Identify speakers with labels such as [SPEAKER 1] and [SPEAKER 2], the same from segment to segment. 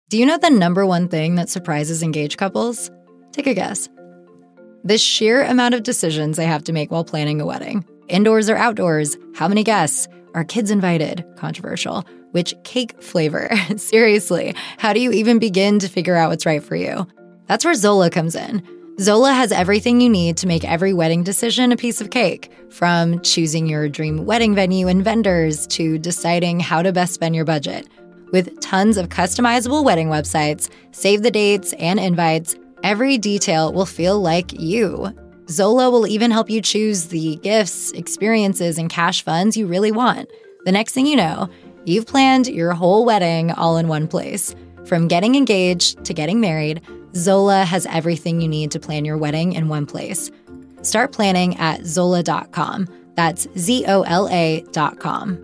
[SPEAKER 1] Do you know the number one thing that surprises engaged couples? Take a guess. The sheer amount of decisions they have to make while planning a wedding. Indoors or outdoors? How many guests? Are kids invited? Controversial. Which cake flavor? Seriously, how do you even begin to figure out what's right for you? That's where Zola comes in. Zola has everything you need to make every wedding decision a piece of cake, from choosing your dream wedding venue and vendors to deciding how to best spend your budget. With tons of customizable wedding websites, save the dates, and invites, every detail will feel like you. Zola will even help you choose the gifts, experiences, and cash funds you really want. The next thing you know, you've planned your whole wedding all in one place. From getting engaged to getting married, Zola has everything you need to plan your wedding in one place. Start planning at Zola.com. That's ZOLA.com.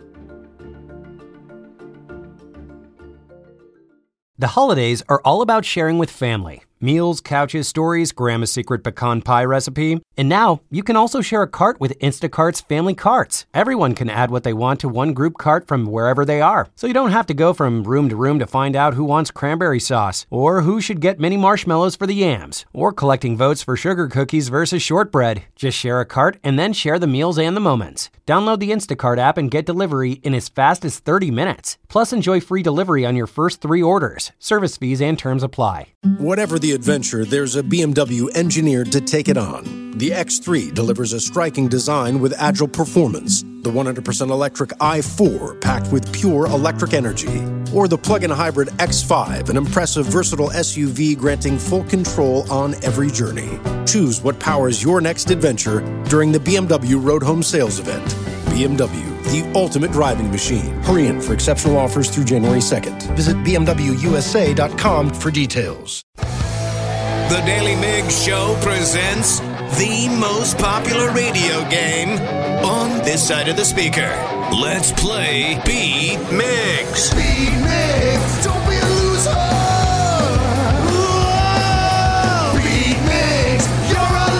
[SPEAKER 2] The holidays are all about sharing with family. Meals, couches, stories, Grandma's secret pecan pie recipe. And now, you can also share a cart with Instacart's Family Carts. Everyone can add what they want to one group cart from wherever they are. So you don't have to go from room to room to find out who wants cranberry sauce, or who should get mini marshmallows for the yams, or collecting votes for sugar cookies versus shortbread. Just share a cart and then share the meals and the moments. Download the Instacart app and get delivery in as fast as 30 minutes. Plus, enjoy free delivery on your first 3 orders. Service fees and terms apply.
[SPEAKER 3] Whatever the adventure, there's a BMW engineered to take it on. The X3 delivers a striking design with agile performance. The 100% electric i4 packed with pure electric energy. Or the plug-in hybrid X5, an impressive, versatile SUV granting full control on every journey. Choose what powers your next adventure during the BMW Road Home Sales Event. BMW, the ultimate driving machine. Hurry in for exceptional offers through January 2nd. Visit BMWUSA.com for details.
[SPEAKER 4] The Daily Migs Show presents the most popular radio game on this side of the speaker. Let's play Beat Migs.
[SPEAKER 5] Beat Migs, don't be a loser. Whoa. Beat Migs, you're a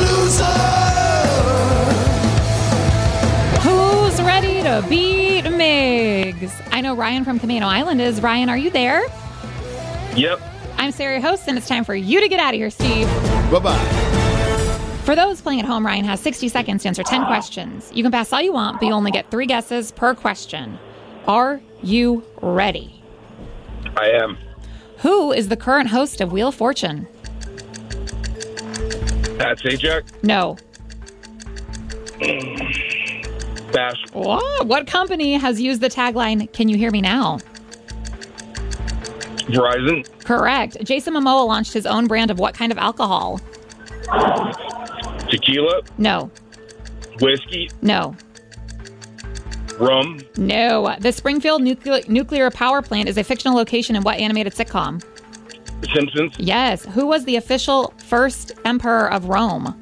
[SPEAKER 5] loser.
[SPEAKER 6] Who's ready to beat Migs? I know Ryan from Camino Island is. Ryan, are you there?
[SPEAKER 7] Yep.
[SPEAKER 6] I'm Sarah, your host, and it's time for you to get out of here, Steve.
[SPEAKER 7] Bye-bye.
[SPEAKER 6] For those playing at home, Ryan has 60 seconds to answer 10 questions. You can pass all you want, but you only get 3 guesses per question. Are you ready?
[SPEAKER 7] I am.
[SPEAKER 6] Who is the current host of Wheel of Fortune?
[SPEAKER 7] Pat Sajak.
[SPEAKER 6] No.
[SPEAKER 7] Pass.
[SPEAKER 6] What company has used the tagline, "Can you hear me now"?
[SPEAKER 7] Verizon.
[SPEAKER 6] Correct. Jason Momoa launched his own brand of what kind of alcohol?
[SPEAKER 7] Tequila.
[SPEAKER 6] No.
[SPEAKER 7] Whiskey.
[SPEAKER 6] No.
[SPEAKER 7] Rum.
[SPEAKER 6] No. The Springfield nuclear power plant is a fictional location in what animated sitcom?
[SPEAKER 7] The Simpsons.
[SPEAKER 6] Yes. Who was the official first emperor of Rome?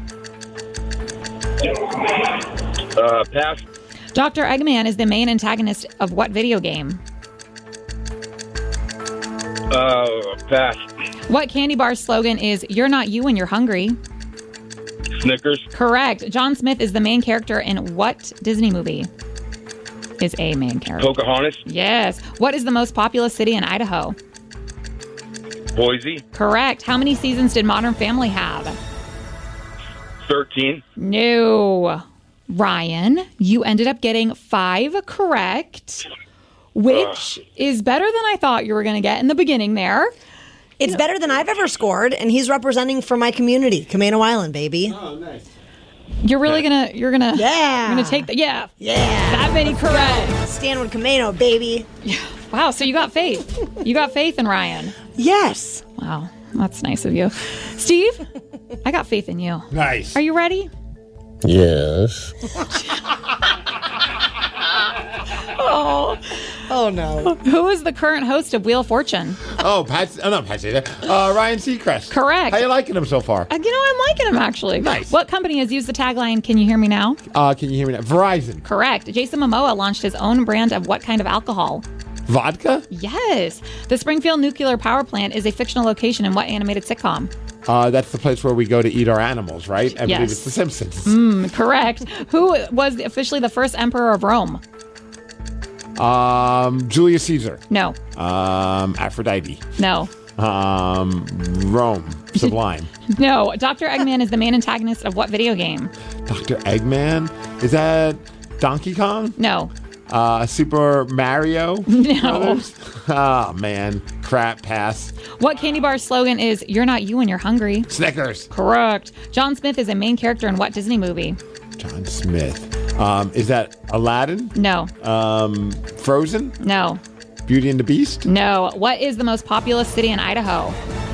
[SPEAKER 7] Pass.
[SPEAKER 6] Dr. Eggman is the main antagonist of what video game?
[SPEAKER 7] Pass.
[SPEAKER 6] What candy bar slogan is "You're not you when you're hungry"?
[SPEAKER 7] Snickers.
[SPEAKER 6] Correct. John Smith is the main character in what Disney movie? Is a main character.
[SPEAKER 7] Pocahontas.
[SPEAKER 6] Yes. What is the most populous city in Idaho?
[SPEAKER 7] Boise.
[SPEAKER 6] Correct. How many seasons did Modern Family have?
[SPEAKER 7] 13.
[SPEAKER 6] No. Ryan, you ended up getting 5 correct, which is better than I thought you were going to get in the beginning there.
[SPEAKER 8] It's better than I've ever scored, and he's representing for my community, Camino Island, baby.
[SPEAKER 7] Oh, nice.
[SPEAKER 6] You're really gonna take
[SPEAKER 8] Yeah.
[SPEAKER 6] that many correct.
[SPEAKER 8] Stand with Camino, baby.
[SPEAKER 6] Yeah. Wow, so you got faith. You got faith in Ryan.
[SPEAKER 8] Yes.
[SPEAKER 6] Wow, that's nice of you. Steve, I got faith in you.
[SPEAKER 9] Nice.
[SPEAKER 6] Are you ready?
[SPEAKER 9] Yes.
[SPEAKER 8] Oh no.
[SPEAKER 6] Who is the current host of Wheel of Fortune?
[SPEAKER 9] Not Patsy. Ryan Seacrest.
[SPEAKER 6] Correct.
[SPEAKER 9] How you liking him so far?
[SPEAKER 6] I'm liking him, actually.
[SPEAKER 9] Nice.
[SPEAKER 6] What company has used the tagline, "Can you hear me now"?
[SPEAKER 9] Can you hear me now? Verizon.
[SPEAKER 6] Correct. Jason Momoa launched his own brand of what kind of alcohol?
[SPEAKER 9] Vodka?
[SPEAKER 6] Yes. The Springfield nuclear power plant is a fictional location in what animated sitcom?
[SPEAKER 9] That's the place where we go to eat our animals, right? I believe
[SPEAKER 6] Yes.
[SPEAKER 9] it's The Simpsons.
[SPEAKER 6] Correct. Who was officially the first emperor of Rome?
[SPEAKER 9] Julius Caesar.
[SPEAKER 6] No.
[SPEAKER 9] Aphrodite.
[SPEAKER 6] No.
[SPEAKER 9] Rome. Sublime.
[SPEAKER 6] No. Dr. Eggman is the main antagonist of what video game?
[SPEAKER 9] Dr. Eggman? Is that Donkey Kong?
[SPEAKER 6] No.
[SPEAKER 9] Super Mario?
[SPEAKER 6] No.
[SPEAKER 9] Oh, man. Crap. Pass.
[SPEAKER 6] What candy bar slogan is, "You're not you when you're hungry"?
[SPEAKER 9] Snickers.
[SPEAKER 6] Correct. John Smith is a main character in what Disney movie?
[SPEAKER 9] John Smith. Is that Aladdin?
[SPEAKER 6] No.
[SPEAKER 9] Frozen?
[SPEAKER 6] No.
[SPEAKER 9] Beauty and the Beast?
[SPEAKER 6] No. What is the most populous city in Idaho?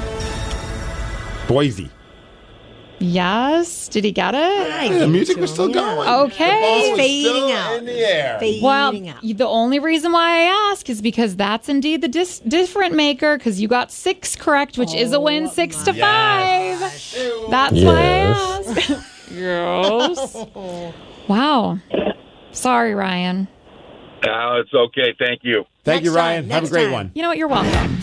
[SPEAKER 9] Boise.
[SPEAKER 6] Yes. Did he get it?
[SPEAKER 9] The music was still going.
[SPEAKER 6] Okay.
[SPEAKER 9] The ball was
[SPEAKER 8] Fading
[SPEAKER 9] still
[SPEAKER 8] out.
[SPEAKER 9] in the air.
[SPEAKER 6] Well,
[SPEAKER 8] Fading out.
[SPEAKER 6] the only reason why I ask is because that's indeed the different maker, because you got 6 correct, which is a win, 6-5. That's why I asked. Yes. Wow. Sorry, Ryan.
[SPEAKER 7] It's okay. Thank you.
[SPEAKER 9] Thank you,
[SPEAKER 8] Next
[SPEAKER 9] Ryan.
[SPEAKER 8] time,
[SPEAKER 9] Have a
[SPEAKER 8] next
[SPEAKER 9] great
[SPEAKER 8] time.
[SPEAKER 9] one.
[SPEAKER 6] You know what? You're welcome.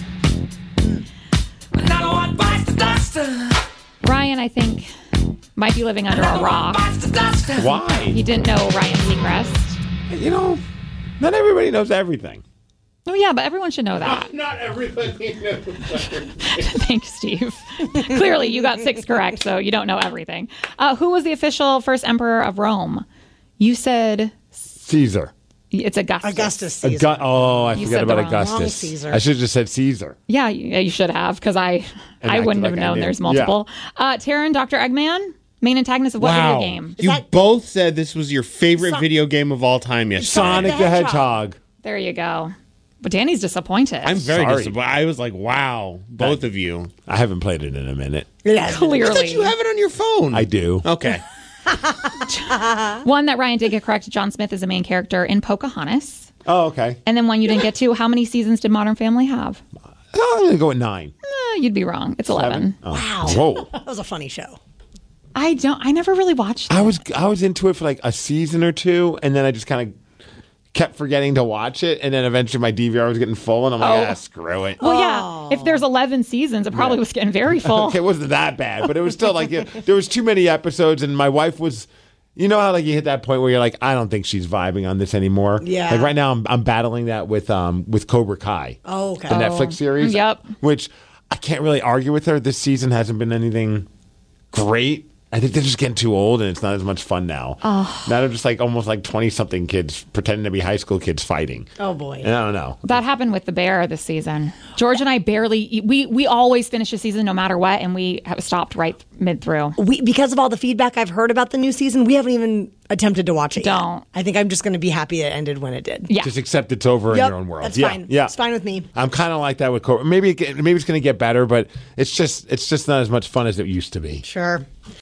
[SPEAKER 6] Ryan, I think, might be living under a rock.
[SPEAKER 9] Why?
[SPEAKER 6] He didn't know Ryan Seacrest.
[SPEAKER 9] You know, not everybody knows everything.
[SPEAKER 6] Oh, yeah, but everyone should know that.
[SPEAKER 9] Not everybody knows everything.
[SPEAKER 6] Thanks, Steve. Clearly, you got 6 correct, so you don't know everything. Who was the official first emperor of Rome? You said
[SPEAKER 9] Caesar.
[SPEAKER 6] it's Augustus.
[SPEAKER 8] Augustus Caesar.
[SPEAKER 9] I
[SPEAKER 6] You
[SPEAKER 9] forgot
[SPEAKER 6] said
[SPEAKER 9] about
[SPEAKER 6] the wrong
[SPEAKER 9] Augustus.
[SPEAKER 8] Caesar.
[SPEAKER 9] I should have just said Caesar.
[SPEAKER 6] Yeah, you should have, because I
[SPEAKER 9] acted
[SPEAKER 6] wouldn't have
[SPEAKER 9] like I
[SPEAKER 6] known
[SPEAKER 9] knew.
[SPEAKER 6] there's multiple. Taryn, Dr. Eggman, main antagonist of what video game?
[SPEAKER 10] You both said this was your favorite video game of all time yesterday.
[SPEAKER 9] Sonic the Hedgehog.
[SPEAKER 6] There you go. But Danny's disappointed.
[SPEAKER 10] I'm very
[SPEAKER 9] Sorry.
[SPEAKER 10] disappointed. I was like, wow, both of you.
[SPEAKER 9] I haven't played it in a minute.
[SPEAKER 8] Yeah,
[SPEAKER 6] Clearly.
[SPEAKER 10] I thought you have it on your phone.
[SPEAKER 9] I do.
[SPEAKER 10] Okay.
[SPEAKER 6] One that Ryan did get correct. John Smith is the main character in Pocahontas.
[SPEAKER 9] Oh, okay.
[SPEAKER 6] And then one you didn't get to. How many seasons did Modern Family have?
[SPEAKER 9] I'm going to go with 9.
[SPEAKER 6] You'd be wrong. It's 11.
[SPEAKER 9] Oh.
[SPEAKER 8] Wow.
[SPEAKER 9] Whoa.
[SPEAKER 8] That was a funny show.
[SPEAKER 6] I never really watched it.
[SPEAKER 9] I was into it for like a season or two, and then I just kind of kept forgetting to watch it, and then eventually my DVR was getting full, and I'm like, screw it.
[SPEAKER 6] Well, yeah. If there's 11 seasons, it probably was getting very full.
[SPEAKER 9] Okay, it wasn't that bad, but it was still like there was too many episodes, and my wife was. You know how like you hit that point where you're like, I don't think she's vibing on this anymore.
[SPEAKER 8] Yeah.
[SPEAKER 9] Like right now, I'm battling that with Cobra Kai.
[SPEAKER 8] Oh, okay.
[SPEAKER 9] The Netflix series.
[SPEAKER 6] Yep.
[SPEAKER 9] Which I can't really argue with her. This season hasn't been anything great. I think they're just getting too old, and it's not as much fun now.
[SPEAKER 6] Oh.
[SPEAKER 9] Now they're just like almost like 20-something kids pretending to be high school kids fighting.
[SPEAKER 8] Oh, boy.
[SPEAKER 9] And I don't know.
[SPEAKER 6] That happened with The Bear this season. George and I we always finish a season no matter what, and we have stopped right mid-through.
[SPEAKER 8] Because of all the feedback I've heard about the new season, we haven't even attempted to watch it yet.
[SPEAKER 6] Don't.
[SPEAKER 8] I think I'm just going to be happy it ended when it did.
[SPEAKER 6] Yeah.
[SPEAKER 9] Just accept it's over in
[SPEAKER 8] Yep,
[SPEAKER 9] your own world.
[SPEAKER 8] that's
[SPEAKER 9] yeah,
[SPEAKER 8] fine.
[SPEAKER 9] Yeah,
[SPEAKER 8] It's fine with me.
[SPEAKER 9] I'm kind of like that with Cobra. Maybe it's going to get better, but it's just not as much fun as it used to be.
[SPEAKER 8] Sure.